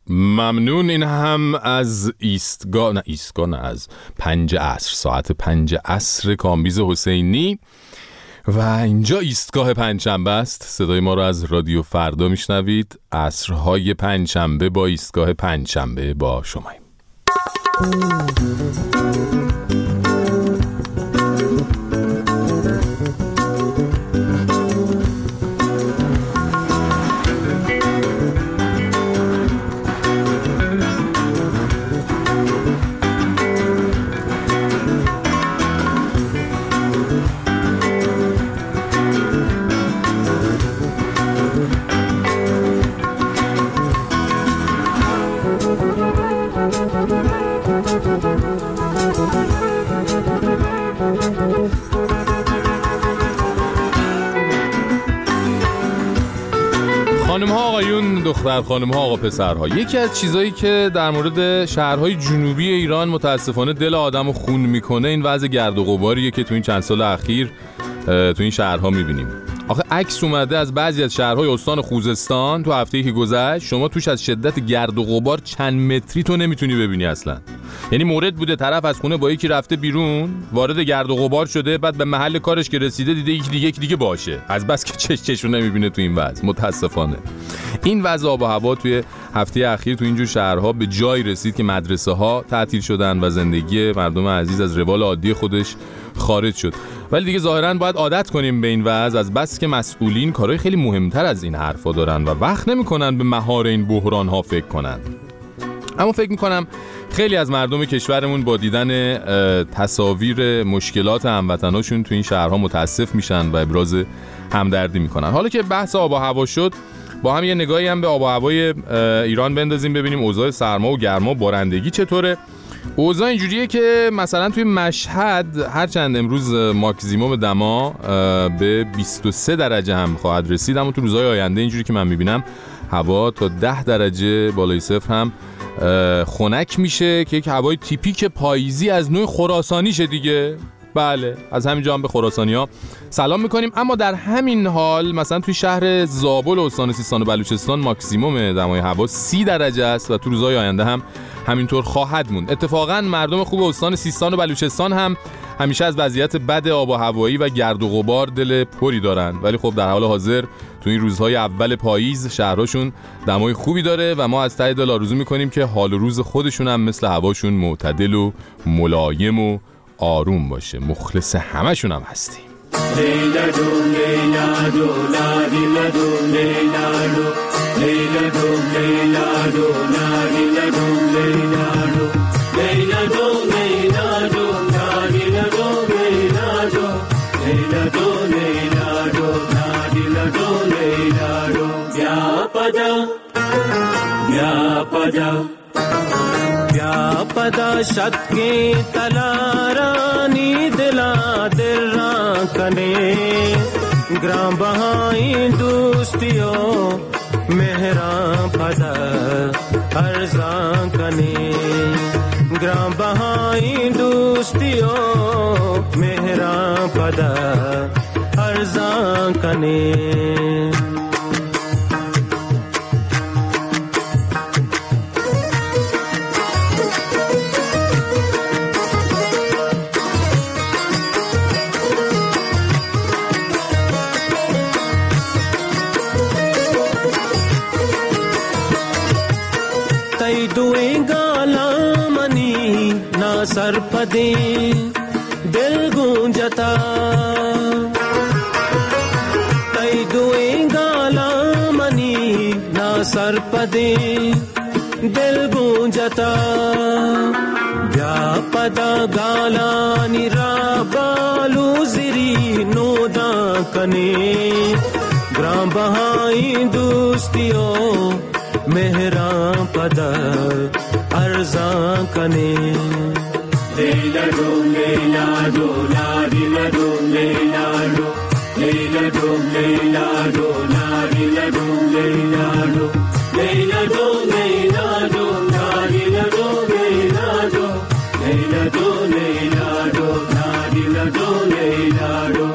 ممنون. این هم از از 5 عصر، ساعت 5 عصر کامبیز حسینی و اینجا ایستگاه پنجشنبه است. صدای ما رو از رادیو فردا میشنوید. عصرهای پنجشنبه با ایستگاه پنجشنبه با شماییم. دختر خانم ها، آقا پسرها، یکی از چیزایی که در مورد شهرهای جنوبی ایران متاسفانه دل آدمو خون میکنه این وضع گرد و غباریه که تو این چند سال اخیر تو این شهرها میبینیم. آخه عکس اومده از بعضی از شهرهای استان خوزستان تو هفته‌ای که گذشت، شما توش از شدت گرد و غبار چند متری تو نمیتونی ببینی اصلا. یعنی مورد بوده طرف از خونه با یکی رفته بیرون، وارد گرد و غبار شده، بعد به محل کارش که رسیده دیده یکی دیگه باشه، از بس که چشمو نمیبینه تو این وضع. متاسفانه این وضع آب و هوا توی هفته اخیر تو اینجور شهرها به جای رسید که مدرسه ها تعطیل شدن و زندگی مردم عزیز از روال عادی خودش خارج شد. ولی دیگه ظاهراً باید عادت کنیم به این وضع، از بس که مسئولین کارهای خیلی مهمتر از این حرفا دارن و وقت نمی‌کنن به مهار این بحران‌ها فکر کنن. اما فکر می‌کنم خیلی از مردم کشورمون با دیدن تصاویر مشکلات هموطناشون تو این شهرها متاسف میشن و ابراز همدردی میکنن. حالا که بحث آب و هوا شد، با هم یه نگاهی هم به آب و هوای ایران بندازیم ببینیم اوضاع سرما و گرما و بارندگی چطوره. اوضاع اینجوریه که مثلا توی مشهد هرچند امروز ماکسیموم دما به 23 درجه هم خواهد رسید، اما تو روزهای آینده اینجوری که من میبینم هوا تا 10 درجه بالای صفر هم خنک میشه که یک هوای تیپیک پاییزی از نوع خراسانیشه دیگه. بله، از همینجا هم به خراسانی‌ها سلام میکنیم. اما در همین حال مثلا توی شهر زابل استان سیستان و بلوچستان ماکسیموم دمای هوا 30 درجه است و تو روزهای آینده هم همینطور خواهد موند. اتفاقا مردم خوب استان سیستان و بلوچستان هم همیشه از وضعیت بد آب و هوایی و گرد و غبار دل پری دارن، ولی خب در حال حاضر تو این روزهای اول پاییز شهرهاشون دمای خوبی داره و ما از ته دل آرزو میکنیم که حال و روز خودشون هم مثل هواشون معتدل و ملایم و آروم باشه. مخلص همشون هم هستیم. لیلا دو لیلا دو لا لیلا دو لیلا دو لیلا دو لیلا دو لا لیلا دو لیلا دو لیلا دو لیلا دو لا لیلا دو لیلا دو لیلا دو لیلا دو لا لیلا دو لیلا دو بیا پدا پدا شد کے تلارانی دلا درا کنے گرام بہائی دوستیوں مہران پدا ارزاں کنے گرام بہائی دوستیوں مہران پدا ارزاں کنے सर पदे दिल गूंजता तई दुए गाला मनी ना सर पदे दिल गूंजता व्यापदा गाला निरा बालू जिरी नोदा कने ग्राम बहाई दोस्तियों मेहरा पदा अर्जा कने Leila do Leila do la Leila do Leila do Leila do Leila do la Leila do Leila do Leila do Leila do la Leila do Leila do Leila do Leila do la Leila do Leila do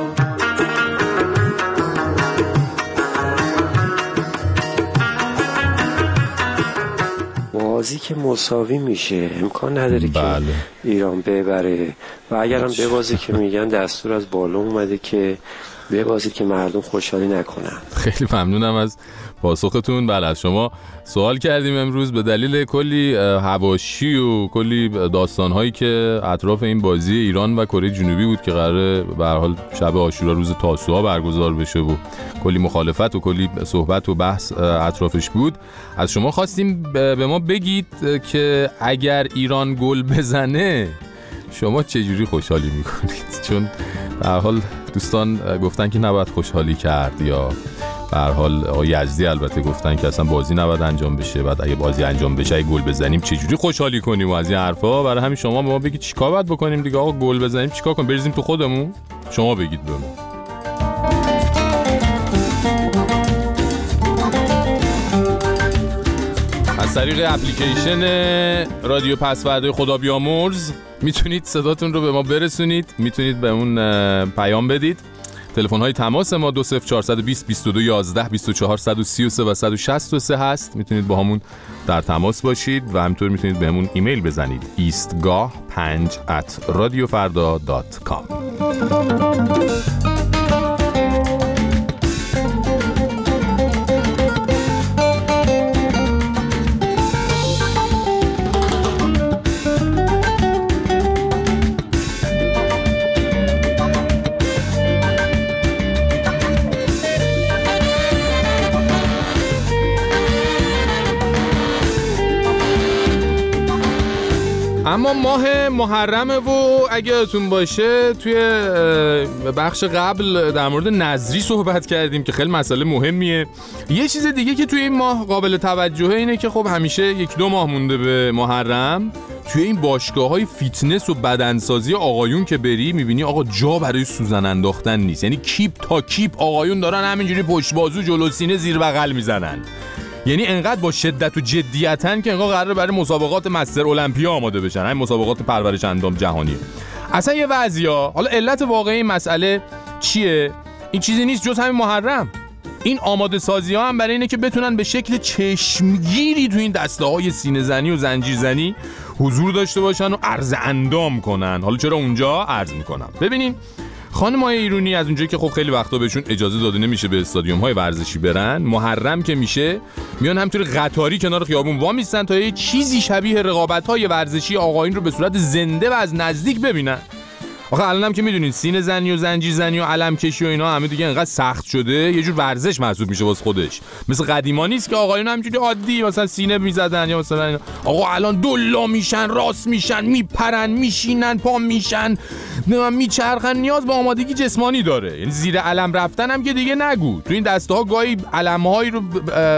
بازی که مساوی میشه، امکان نداره که ایران ببره و اگرم ببازه که میگن دستور از بالا اومده که ببازید که مردم خوشحالی نکنن. خیلی ممنونم از پاسختون. بله از شما سوال کردیم امروز به دلیل کلی حواشی و کلی داستان‌هایی که اطراف این بازی ایران و کره جنوبی بود که قراره به هر حال شب عاشورا روز تاسوعا برگزار بشه و کلی مخالفت و کلی صحبت و بحث اطرافش بود. از شما خواستیم به ما بگید که اگر ایران گل بزنه شما چجوری خوشحالی میکنید؟ چون به هر حال دوستان گفتن که نباید خوشحالی کرد، یا به هر حال آقای یزدی البته گفتن که اصلا بازی نباید انجام بشه، بعد اگه بازی انجام بشه اگه گل بزنیم چجوری خوشحالی کنیم و از این حرفا. برای همین شما به ما بگید چیکار باید بکنیم دیگه. آقا گل بزنیم چیکار کنیم؟ بریزیم تو خودمون؟ شما بگید به ما. از طریق اپلیکیشن رادیو پسوردهای خدا بیامرز میتونید صداتون رو به ما برسونید، میتونید به اون پیام بدید. تلفن‌های تماس ما 20420 22 11 24 133 و 163 هست. میتونید با همون در تماس باشید و همینطور میتونید بهمون ایمیل بزنید eastgah5@radiofarda.com. اما ماه محرمه و اگه یادتون باشه توی بخش قبل در مورد نظری صحبت کردیم که خیلی مسئله مهمیه. یه چیز دیگه که توی این ماه قابل توجهه اینه که خب همیشه 1-2 ماه مونده به محرم توی این باشگاه‌های فیتنس و بدنسازی آقایون که بری میبینی آقا جا برای سوزن انداختن نیست. یعنی کیپ تا کیپ آقایون دارن همینجوری پشت بازو جلو سینه زیر بغل میزنن. یعنی انقدر با شدت و جدیتن که انقدر قراره برای مسابقات مستر المپیا آماده بشن، همین مسابقات پرورش اندام جهانی. اصلا یه وضعیا. حالا علت واقعی این مسئله چیه؟ این چیزی نیست جز همین محرم. این آماده سازی ها هم برای اینه که بتونن به شکل چشمگیری تو این دسته های سینه زنی و زنجیر زنی حضور داشته باشن و عرض اندام کنن. حالا چرا اونجا عرض میکنم؟ ببینین خانم‌های ایرانی از اونجایی که خب خیلی وقتا بهشون اجازه داده نمیشه به استادیوم‌های ورزشی برن، محرم که میشه میان همینطوری قطاری کنار خیابون وا میستن تا یه چیزی شبیه رقابت‌های ورزشی آقایون رو به صورت زنده و از نزدیک ببینن. آخه الانم که میدونین سینه زنی و زنجیر زنی و علم کشی و اینا همه دیگه انقدر سخت شده یه جور ورزش محسوب میشه واسه خودش. مثل قدیما نیست که آقایون همینجوری عادی مثلا سینه میزدن یا مثلا اینا. آقا الان دلا میشن، راست میشن، میپرن، میشینن، پا میشن، میچرخن. نیاز به آمادگی جسمانی داره. یعنی زیر علم رفتن هم که دیگه نگو. تو این دسته ها گاهی علم‌هایی رو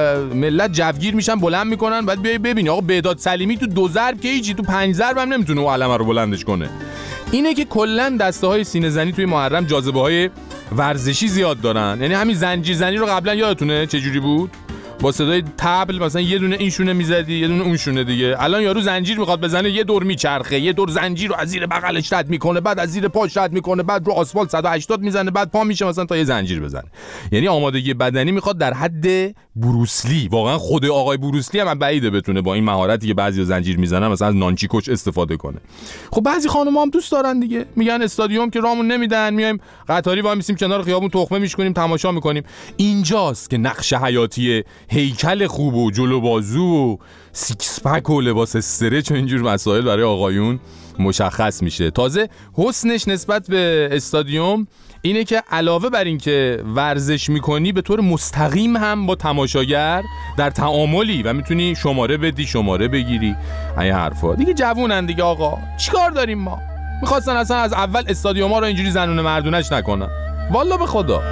ملت جوگیر میشن بلند میکنن، بعد بیای ببینی آقا بهداد سلیمی تو 2 ضرب که هیچی، تو 5 ضرب هم نمیتونه اون علم رو بلندش کنه. اینه که کلا دسته های سینه زنی توی محرم جاذبه های ورزشی زیاد دارن. یعنی همین زنجیر زنی رو قبلا یادتونه چجوری بود؟ با صدای طبل مثلا یه دونه این شونه میزدی یه دونه اون شونه دیگه. الان یارو زنجیر میخواد بزنه یه دور میچرخه، یه دور زنجیر رو از زیر بغلش رد میکنه، بعد از زیر پاش رد میکنه، بعد رو آسفالت 180 میزنه، بعد پا میشه مثلا تا یه زنجیر بزنه. یعنی آمادگی بدنی میخواد در حد بروسلی. واقعا خود آقای بروسلی هم بعیده بتونه با این مهارتی که بعضیا زنجیر میزنن مثلا از نانچی کوچ استفاده کنه. خب بعضی خانم‌ها هم دوست دارن دیگه، میگن استادیوم که رامون نمیدن، میایم قطاری وای میسیم کنار خیابون تخمه میشکنیم تماشا میکنیم. اینجاست که نقش حیاتی هیکل خوب و جلو بازو و سیکس پک و لباس استرچ و اینجور مسائل برای آقایون مشخص میشه. تازه حسنش نسبت به استادیوم اینه که علاوه بر این که ورزش میکنی به طور مستقیم هم با تماشاگر در تعاملی و میتونی شماره بدی شماره بگیری. این حرفا دیگه جوونن دیگه آقا، چیکار داریم ما؟ میخواستن اصلا از اول استادیوم ها رو اینجوری زنونه مردونش نکنن. والله به خدا.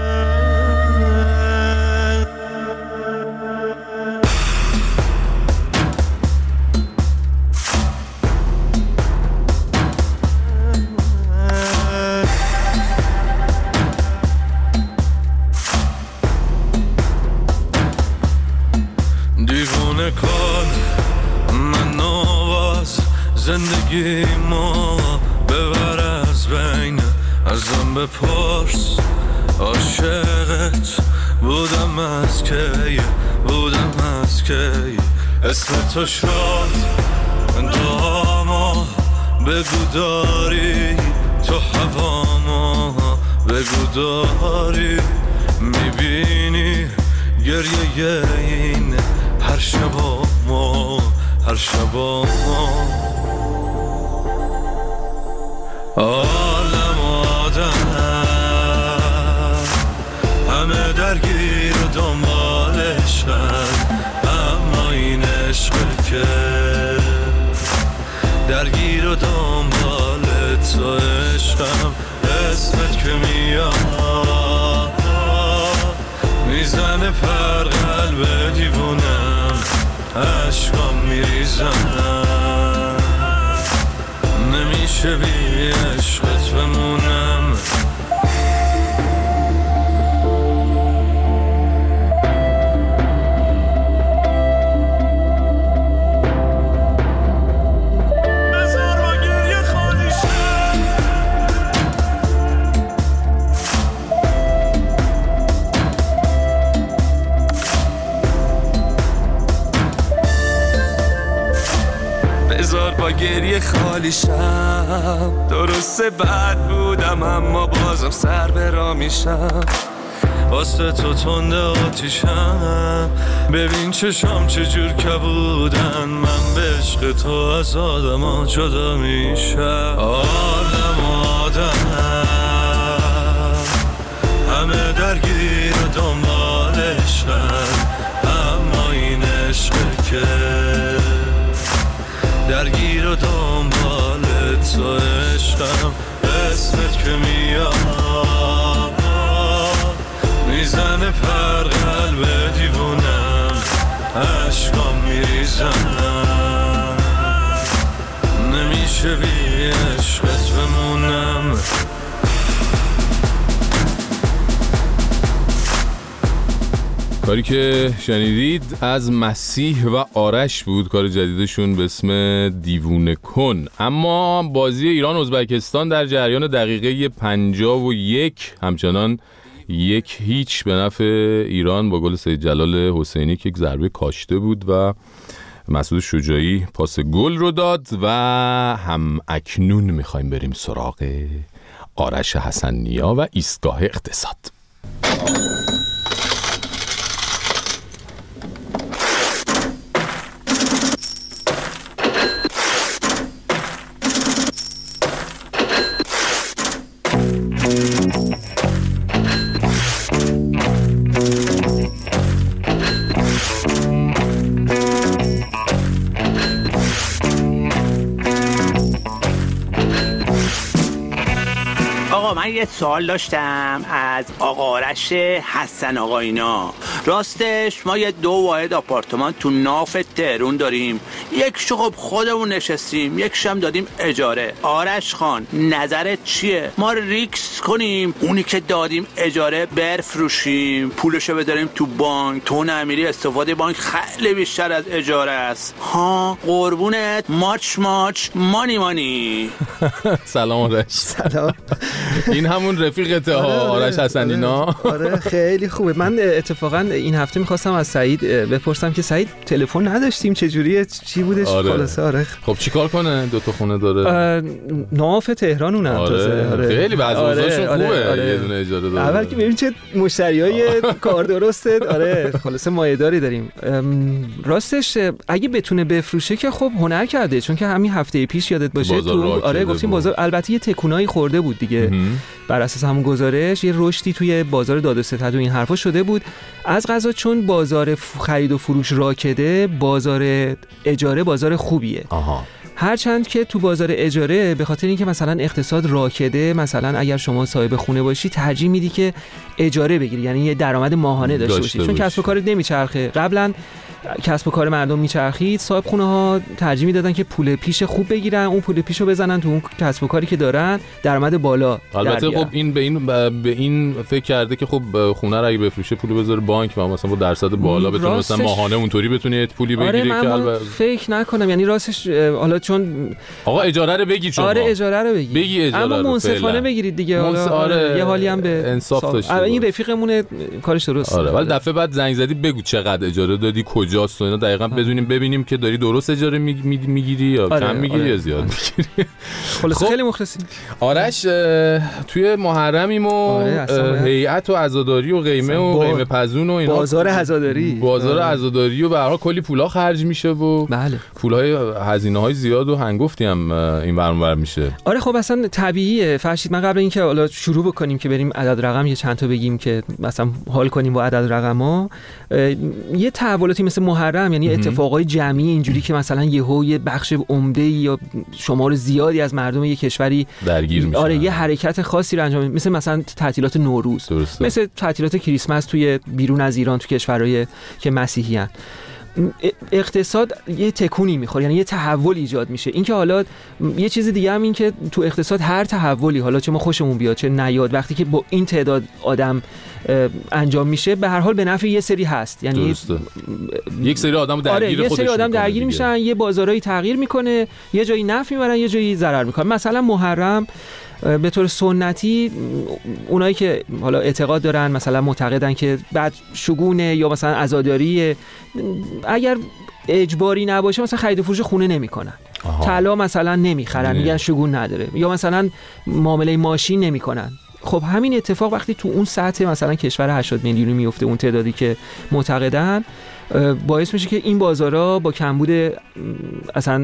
زندگی ما ببر از بین ازم بپرس عاشقت بودم از کی اسم تو شد دامو بگو داری تو هوامو بگو داری میبینی گریه این هر شبامو هر شبامو عالم آدم همه درگیر و دنبال عشقن اما این عشق که درگیر و دنبال تو عشقم اسمت که میاد میزنه پر قلب دیوونم عشقام میریزم نمیشه بی عشقت بمونم با گریه خالی شم درسته بد بودم اما بازم سر برا میشم واسه تو تنده آتیشم ببین چشام چجور کبودن من به عشق تو از آدم ها جدا میشم آدم همه درگیر و دنبال عشقن اما این عشق که درگیر و دنبال تو عشقم اسمت که میاد میزنه پر قلب دیوونم عشقام میریزم نمیشه بی عشقت بمونم کاری که شنیدید از مسیح و آرش بود، کار جدیدشون به اسم دیوونه کن. اما بازی ایران ازبکستان در جریان دقیقه 51 همچنان 1-0 به نفع ایران با گل سید جلال حسینی که یک ضربه کاشته بود و مسعود شجاعی پاس گل رو داد. و هم اکنون میخوایم بریم سراغ آرش حسن نیا و ایستگاه اقتصاد. من یه سوال داشتم از آقا آرش حسن آقاینا. راستش ما یه 2 واحد آپارتمان تو ناف تهرون داریم، یک خب خودمون نشستیم، یک شم دادیم اجاره. آرش خان نظرت چیه؟ ما ریکس کنیم اونی که دادیم اجاره برفروشیم پولشو بذاریم تو بانک؟ تو نمیری استفاده بانک خیلی بیشتر از اجاره است ها. قربونت ماچ مانی. سلام آرش. سلام. این همون رفیقته ها آرش حسنینا. آره خیلی خوبه. من اتفاقا این هفته میخواستم از سعید بپرسم که سعید تلفن نداشتیم چجوریه چی بودش؟ خلاصه آره خب چیکار کنه؟ 2 تا خونه داره ناف تهران اونم. آره خیلی بعضی اوضاعشون خوبه. یه دونه اجاره داره. اول که ببین چه مشتریای کار درسته. آره خلاصه مایه‌داری داریم. راستش اگه بتونه بفروشه که خب هنر کرده، چون که همین هفته پیش یادت باشه تو آره گفتیم بازار البته یه تکونایی خورده بود دیگه. بر اساس همون گزارش یه رشدی توی بازار داد و ستد و این حرفا شده بود. از قضا چون بازار خرید و فروش راکده، بازار اجاره بازار خوبیه. هرچند که تو بازار اجاره به خاطر اینکه مثلا اقتصاد راکده، مثلا اگر شما صاحب خونه باشی ترجیح میدی که اجاره بگیری، یعنی یه درآمد ماهانه داشته باشی، چون کسب و کارت نمیچرخه. قبلا کسب و کار مردم میچرخید، صاحب خونه ها ترجیح میدادن که پول پیش خوب بگیرن، اون پول پیشو بزنن تو اون کسب و کاری که دارن، درآمد بالا. البته خب این به این فکر کرده که خب خونه رو اگه بفروشه پول بذاره بانک و مثلا با درصد بالا بتونه مثلا ماهانه اونطوری بتونه پولی بگیره. آره که فکر نکنم، یعنی راستش حالا چون آقا اجاره رو بگی شما. آره اجاره رو بگی اجاره اما منصفانه بگیرید دیگه. آره یه حالی هم به انصاف داشته. این رفیقمونه کارش درسته. آره ولی دفعه بعد زنگ زدی بگو چقدر اجاره دادی، کجاست و اینا دقیقاً بدونیم، ببینیم که داری درست اجاره میگیری یا کم میگیری یا زیاد میگیری. خلاص خیلی مخلصیم. آرش توی محرمیم و هیئت و عزاداری و قیمه و قیمه پزون و اینا، بازار عزاداری و به هر حال کلی پولا خرج میشه و بله پولای هزینه‌های زیاد و هنگفتی هم این ور میشه. آره خب اصلا طبیعیه. فرشید من قبل اینکه حالا شروع بکنیم که بریم عدد رقم یه چند تا بگیم که مثلا حال کنیم با عدد رقم‌ها، یه تحولاتی مثل محرم یعنی اتفاقای جمعی اینجوری که مثلا یهو یه بخش عمده یا شمار زیادی از مردم یک کشوری درگیر میشن. آره یه حرکت خاصی رو انجام میده، مثلا تعطیلات نوروز، مثل تعطیلات کریسمس توی بیرون از ایران تو کشورهای که مسیحی ان. اقتصاد یه تکونی میخوره، یعنی یه تحول ایجاد میشه. این که حالا یه چیز دیگه هم این که تو اقتصاد هر تحولی حالا چه ما خوشمون بیاد چه نیاد، وقتی که با این تعداد آدم انجام میشه به هر حال به نفع یه سری هست. یعنی یک سری آدم درگیر یه سری آدم درگیر میشن، یه بازارایی تغییر میکنه، یه جایی نفع میبرن یه جایی ضرر میکنن. مثلا محرم به طور سنتی اونایی که حالا اعتقاد دارن مثلا معتقدن که بعد شگونه یا مثلا عزاداری اگر اجباری نباشه مثلا خرید و فروش خونه نمیکنن، طلا مثلا نمیخرن میگن شگون نداره، یا مثلا معامله ماشین نمیکنن. خب همین اتفاق وقتی تو اون سطح مثلا کشور 80 میلیونی میفته، اون تعدادی که معتقدن، باعث میشه که این بازارها با کمبود اصلا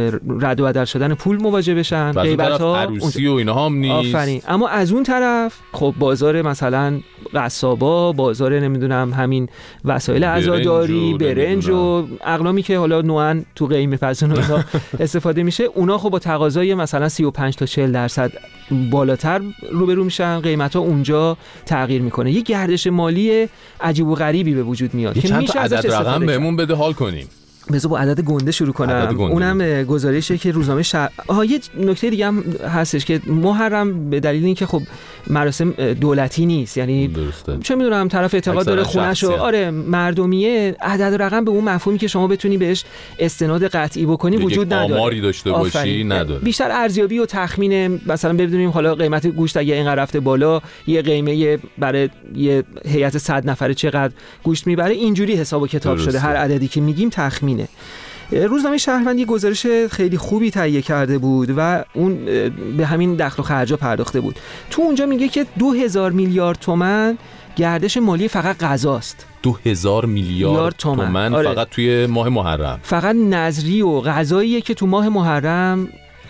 رد و بدل شدن پول مواجه بشن، غیبت‌ها، عروسی و اینها هم نیست. آفرین. اما از اون طرف خب بازار مثلا قصابا، بازار نمیدونم همین وسایل عزاداری، برنج و اقلامی که حالا نوعاً تو قیمه پزون اونها استفاده میشه، اونا خب با تقاضای مثلا 35 تا 40% بالاتر روبرو میشن، قیمت‌ها اونجا تغییر میکنه. یه گردش مالی عجیب و غریبی به وجود میاد که میشه ازش رقم بهمون بده حال کنیم. بذار با عدد گنده شروع کنم. اونم گزارشه که روزنامه یه نکته دیگه هم هستش که محرم به دلیل اینکه خب مراسم دولتی نیست، یعنی چه میدونم طرف اعتقاد داره خونه‌شو آره مردمیه، عدد رقم به اون مفهومی که شما بتونی بهش استناد قطعی بکنی وجود نداره، آماری داشته باشی نداره. بیشتر ارزیابی و تخمین، مثلا ببینیم حالا قیمت گوشت اگه اینقدر رفته بالا، یه قیمه برای یه هیئت 100 نفره چقدر گوشت میبره، اینجوری حساب و کتاب شده. هر عددی که میگیم تخمینه. روزنامه شهروند یه گزارش خیلی خوبی تهیه کرده بود و اون به همین دخل و خرجا پرداخته بود. تو اونجا میگه که 2000 میلیارد تومان گردش مالی فقط غذاست. 2000 میلیارد تومان آره. فقط توی ماه محرم، فقط نظری و غذاییه که تو ماه محرم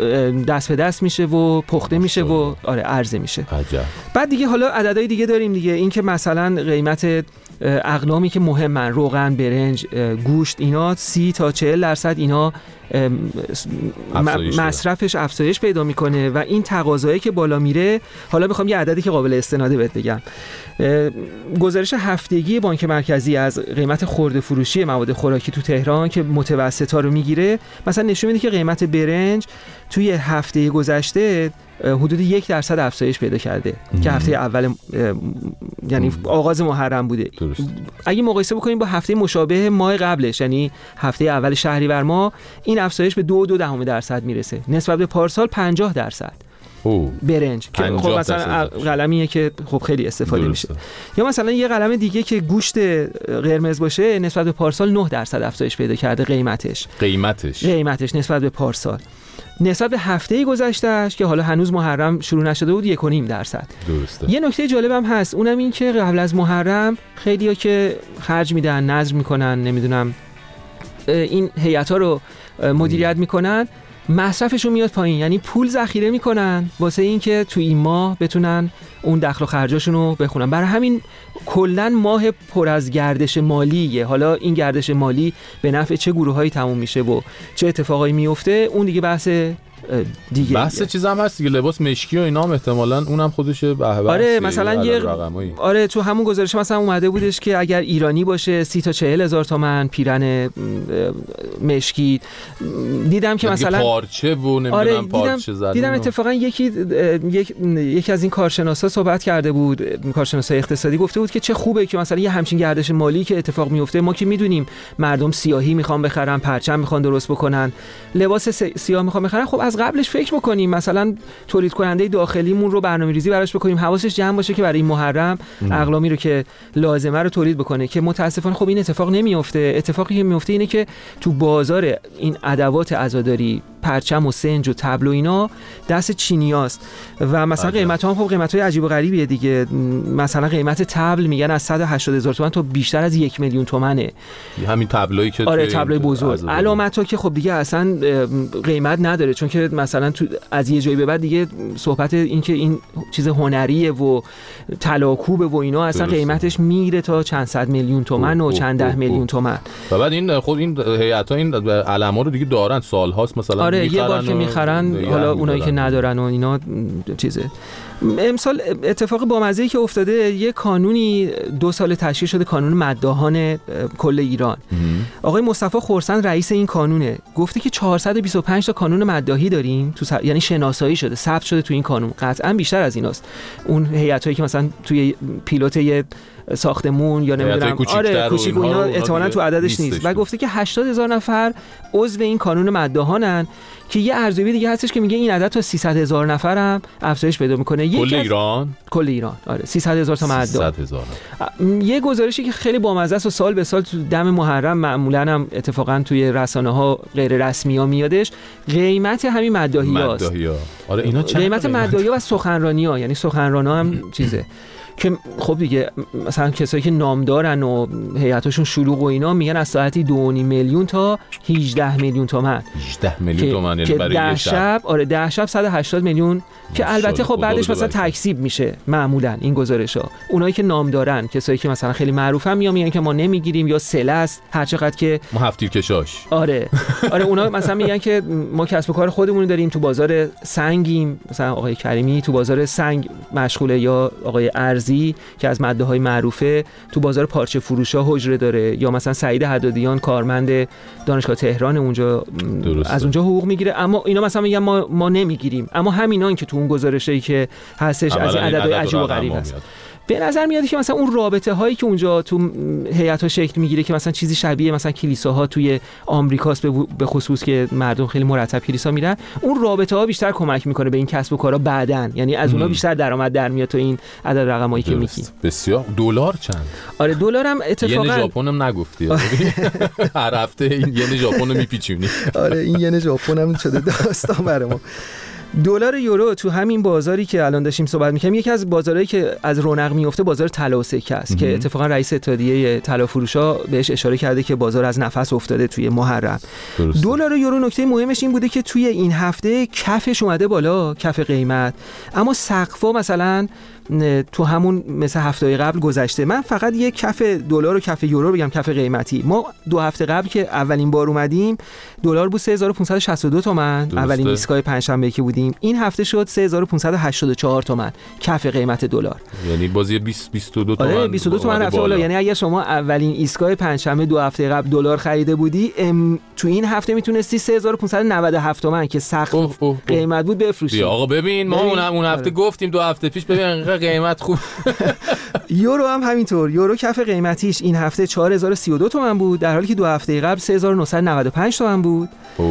دست به دست میشه و پخته میشه و آره عرضه میشه. عجب. بعد دیگه حالا عددهای دیگه داریم دیگه، این که مثلا قیمت اقلامی که مهمن، روغن، برنج، گوشت، اینا 30 تا 40% اینا مصرفش افزایش پیدا میکنه و این تقاضایی که بالا میره. حالا میخوام یه عددی که قابل استناده بهت بگم. گزارش هفتگی بانک مرکزی از قیمت خرده فروشی مواد خوراکی تو تهران که متوسطا رو میگیره، مثلا نشون میده که قیمت برنج توی هفته گذشته حدود 1% افزایش پیدا کرده که هفته اول یعنی آغاز محرم بوده. درست. اگه مقایسه بکنیم با هفته مشابه ماه قبلش، یعنی هفته اول شهریور ماه، این افزایش به 2.2% میرسه نسبت به پارسال 50%. برنج که خب مثلا قلمیه که خب خیلی استفاده میشه. یا مثلا یه قلم دیگه که گوشت قرمز باشه نسبت به پارسال 9% افزایش پیدا کرده قیمتش نسبت به پارسال. نسبت به هفته گذشتهش که حالا هنوز محرم شروع نشده بود 1.5%. درسته. یه نکته جالبم هست، اونم این که قبل از محرم خیلیا که خرج میدن، نظر میکنن، نمیدونم این هیئت‌ها رو مدیریت میکنن، مصرفشون میاد پایین، یعنی پول ذخیره میکنن واسه این که تو این ماه بتونن اون دخل و خرجاشون رو بخونن. برای همین کلا ماه پر از گردش مالیه. حالا این گردش مالی به نفع چه گروهایی تموم میشه و چه اتفاقایی میفته اون دیگه بحث چیز هم هست دیگه. لباس مشکی و اینا هم احتمالاً اونم خودشه بحث. آره مثلا آره تو همون گزارش مثلا اومده بودش که اگر ایرانی باشه 30 تا 40 هزار تومان پیرن مشکی. دیدم که مثلا پارچه و نمیدونم پارچه زدن. دیدم اتفاقا یکی از این کارشناسا صحبت کرده بود، کارشناسای اقتصادی گفته بود که چه خوبه که مثلا یه همچین گردش مالی که اتفاق میفته. ما که میدونیم مردم سیاهی میخوان بخرن، پرچم میخوان درست بکنن، لباس سیاه میخوان بخرن، خب از قبلش فکر بکنیم مثلا تولید کننده داخلیمون رو برنامه‌ریزی براش بکنیم، حواسش جمع باشه که برای این محرم اقلامی رو که لازمه رو تولید بکنه، که متاسفانه خب این اتفاق نمیفته. اتفاقی که میفته اینه که تو بازار این ادوات عزاداری، پرچم و سنج و تبل و اینا دست چینیاست و مثلا قیمت‌ها هم خب قیمت‌های عجیب و غریبیه دیگه. مثلا قیمت تبل میگن از 180,000 تومان تا بیشتر از 1,000,000 تومنه. همین تبلایی که تبلای بزرگ، علامت‌ها که خب دیگه اصلا قیمت نداره، چون که مثلا تو از یه جایی به بعد دیگه صحبت این که این چیز هنریه و طلاکوبه و اینا اصلا قیمتش میره تا چند صد میلیون تومان و چند ده میلیون تومان. و بعد این خود این هیئت‌ها این علما رو دیگه دارن سال‌هاست مثلا یه بار که میخرن، حالا اونایی که ندارن و اینا چیزه. امسال اتفاق بامزه‌ای که افتاده، یه کانونی 2 سال تشکیل شده، کانون مداحان کل ایران. آقای مصطفی خرسند رئیس این کانونه گفته که 425 تا کانون مداحی داریم یعنی شناسایی شده، ثبت شده تو این کانون. قطعا بیشتر از ایناست. اون هیئتایی که مثلا توی پیلوت یه ساختمون یا نمیدونم کوچیک اینا احتمالاً تو عددش نیست. و گفته که 80,000 نفر عضو این کانون مداحانن که یه ارزیابی دیگه هستش که میگه این عدد تا 300,000 نفر هم افزایش پیدا میکنه. کل ایران 300,000 تا مداح. 300,000. یه گزارشی که خیلی بامزه است و سال به سال تو دم محرم معمولاً هم اتفاقا توی رسانه‌ها غیر رسمی‌ها میادش، قیمت همین مداحی‌هاست. اینا قیمت مداحی‌ها و سخنرانی‌ها، یعنی سخنران‌ها هم چیزه که خب دیگه مثلا کسایی که نام دارن و هیئتاشون شلوغ و اینا میگن از ساعتی 2.5 میلیون تا 18 میلیون تومان. 18 میلیون تومان یعنی برای 10 شب 10 شب 180 میلیون که البته خب بعدش مثلا تکسیب میشه معمولا این گزارش‌ها. اونایی که نام دارن، کسایی که مثلا خیلی معروفن میگن که ما نمیگیریم یا سله است هر چقدر که ما هفتیر کشاش. آره اونا مثلا میگن که ما کسب و کار خودمون داریم، تو بازار سنگیم، مثلا آقای کریمی تو بازار سنگ مشغوله، یا آقای ارزی که از مداح‌های معروفه تو بازار پارچه فروشا حجره داره، یا مثلا سعید حدادیان کارمند دانشگاه تهران اونجا از اونجا حقوق میگیره. اما اینا مثلا میگن ما نمیگیریم، اما همینان که تو اون گزارشی که هستش از این عددهای عجیب و غریب هست. به نظر میاد که مثلا اون رابطه هایی که اونجا تو هیئت‌ها شکل میگیره که مثلا چیزی شبیه مثلا کلیساها توی آمریکاست، به خصوص که مردم خیلی مرتب کلیسا میرن، اون رابطه ها بیشتر کمک میکنه به این کسب و کارا بعدن، یعنی از اونها بیشتر درآمد در میاد تو این عدد رقمایی که میگی. بسیار. دلار چند؟ آره دلار هم اتفاقا ین ژاپن هم نگفتی. هر هفته این ین ژاپن رو میپیچونی. آره این ین ژاپن هم شده داستان برام. دلار یورو تو همین بازاری که الان داشتیم صحبت می‌کردیم، یکی از بازارهایی که از رونق میفته بازار طلا و سکه است که اتفاقا رئیس اتحادیه طلا فروشا بهش اشاره کرده که بازار از نفس افتاده توی محرم. دلار یورو نکته مهمش این بوده که توی این هفته کفش اومده بالا، کف قیمت، اما سقفا مثلا تو همون مثل هفته قبل گذشته. من فقط یک کف دلار و کف یورو بگم، کف قیمتی. ما 2 هفته قبل که اولین بار اومدیم دلار بود 3562 تومان، اولین ایستگاه پنجشنبه که بودیم. این هفته شد 3584 تومان کف قیمت دلار، یعنی بازی 22 تومان. آره 22 تومان رفته بالا. یعنی اگه شما اولین ایستگاه پنجشنبه 2 هفته قبل دلار خریده بودی، تو این هفته میتونستی 3597 تومان که سقف قیمت بود بفروشی. آقا ببین ما اون هفته گفتیم 2 هفته پیش ببین قیمت خوب. یورو هم همینطور. یورو کف قیمتیش این هفته 4032 تومان بود، در حالی که 2 هفته قبل 3995 تومان بود.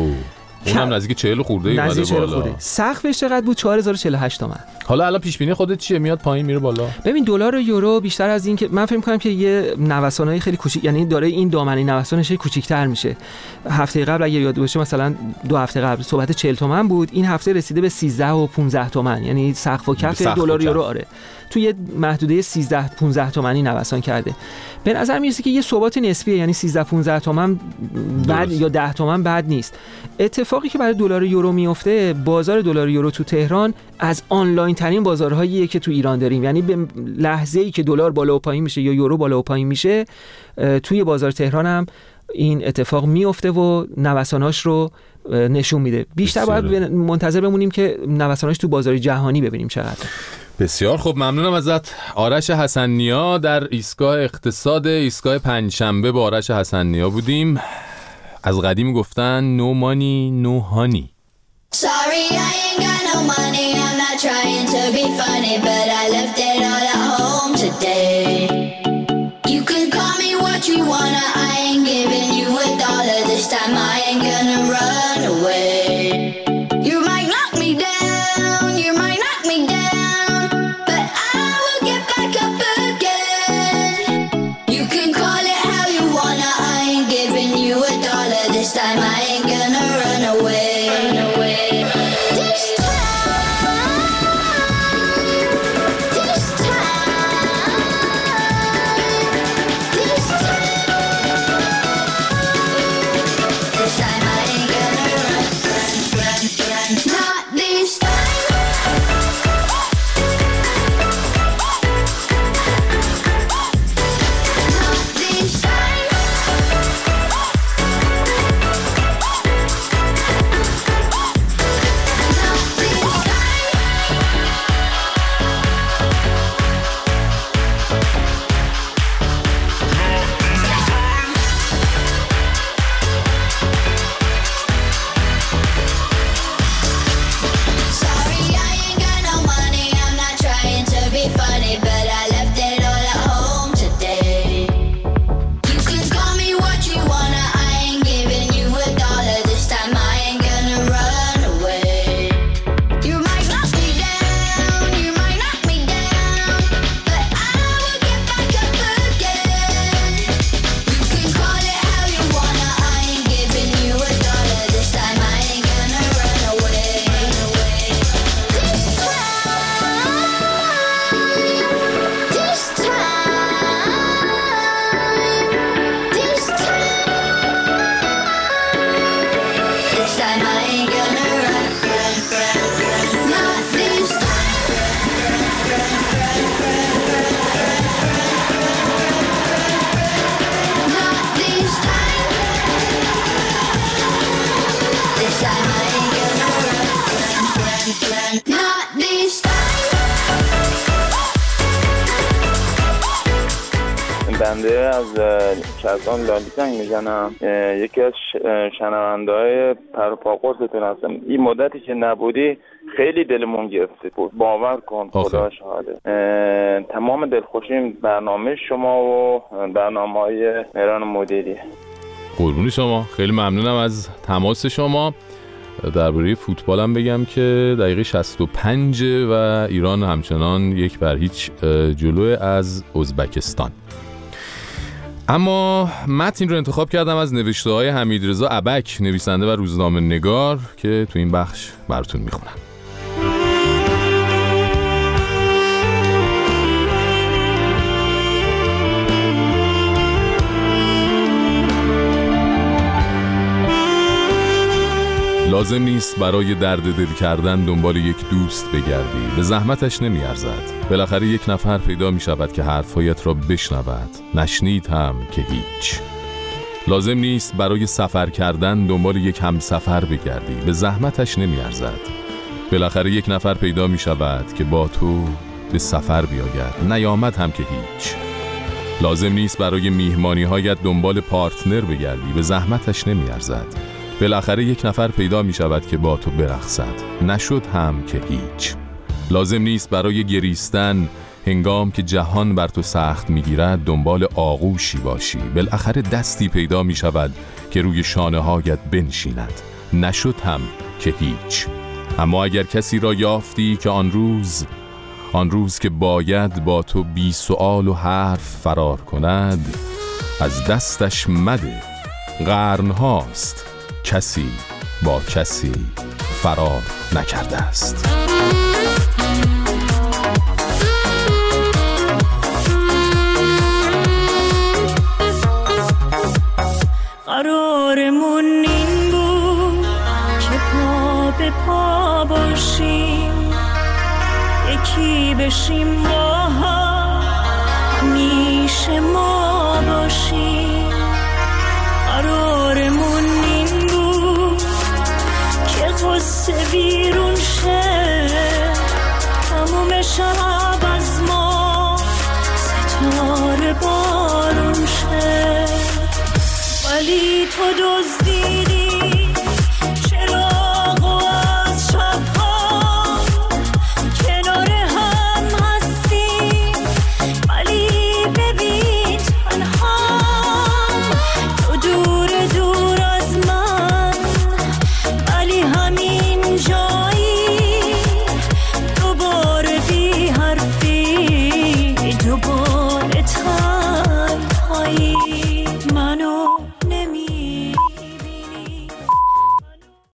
اونم نزدیک 40 خورده اومده بالا. سقفش چقدر بود؟ 4048 تومان. حالا الان پیش بینی خودت چیه؟ میاد پایین میره بالا؟ ببین دلار و یورو بیشتر از این که من فکر می‌کنم که یه نوسانای خیلی کوچیک، یعنی داره این دامنه نوسانش کوچیک‌تر میشه. هفته قبل اگه یاد باشه مثلا 2 هفته قبل صحبت 40 تومان بود، این هفته رسیده به 13 و 15 تومان، یعنی سقف و کف دلار و یورو آره توی محدوده 13 15 تومانی نوسان کرده. به نظر میرسه که یه ثبات نسبیه، یعنی 13 15 تومان بعد یا 10 تومان بعد نیست. اتفاقی که برای دلار یورو میفته، بازار دلار یورو تو تهران از آنلاین ترین بازارهاییه که تو ایران داریم. یعنی به لحظه‌ای که دلار بالا و پایین میشه یا یورو بالا و پایین میشه، توی بازار تهران هم این اتفاق میفته و نوساناش رو نشون میده. بیشتر باید منتظر بمونیم که نوساناش تو بازار جهانی ببینیم چقدر. بسیار خوب، ممنونم ازت آرش حسن‌نیا. در ایستگاه اقتصاد ایستگاه پنجشنبه با آرش حسن‌نیا بودیم. از قدیم گفتن no money no honey. Sorry, I ain't got no money, I'm not trying to be funny, but I left it all at home today. You can call me what you wanna, I ain't giving you $1 this time, I ain't gonna run away. You might knock me down, you might knock me down, but I will get back up again. You can call it how you wanna, I ain't giving you $1 this time, I ain't gonna run away. بنده از کسان لالیتنگ میزنم، یکی از شنونده‌های پرپاقرستون هستم. این مدتی که نبودی خیلی دلمون گرفته بود، باور کن، خدا شاهده. تمام دلخوشیم برنامه شما و برنامه‌های مهران مدیری. قربون شما، خیلی ممنونم از تماس شما. درباره فوتبالم بگم که دقیقه 65 و ایران همچنان 1-0 جلو از ازبکستان. اما متن رو انتخاب کردم از نوشته‌های حمیدرضا ابک، نویسنده و روزنامه نگار، که تو این بخش براتون میخونم. لازم نیست برای درد دل کردن دنبال یک دوست بگردی، به زحمتش نمیارزد. بالاخره یک نفر پیدا می شود که حرفهایت را بشنود، نشنید هم که هیچ. لازم نیست برای سفر کردن دنبال یک همسفر بگردی، به زحمتش نمیارزد. بالاخره یک نفر پیدا می شود که با تو به سفر بیاید، نیامد هم که هیچ. لازم نیست برای میهمانی هایت دنبال پارتنر بگردی، به زحمتش نمیارزد. بالاخره یک نفر پیدا می شود که با تو برقصد، نشد هم که هیچ. لازم نیست برای گریستن هنگام که جهان بر تو سخت می گیرد دنبال آغوشی باشی، بالاخره دستی پیدا می شود که روی شانه هایت بنشیند، نشد هم که هیچ. اما اگر کسی را یافتی که آن روز که باید با تو بی سؤال و حرف فرار کند، از دستش مده، قرن هاست کسی با کسی فرار نکرده است. قرارمون این بود که پا به پا باشیم، یکی بشیم با هم، همیشه ما باشیم. قرارمون این بود که قصه بیرون شه، تموم شب از ما ستاره بارون شه، ولی تو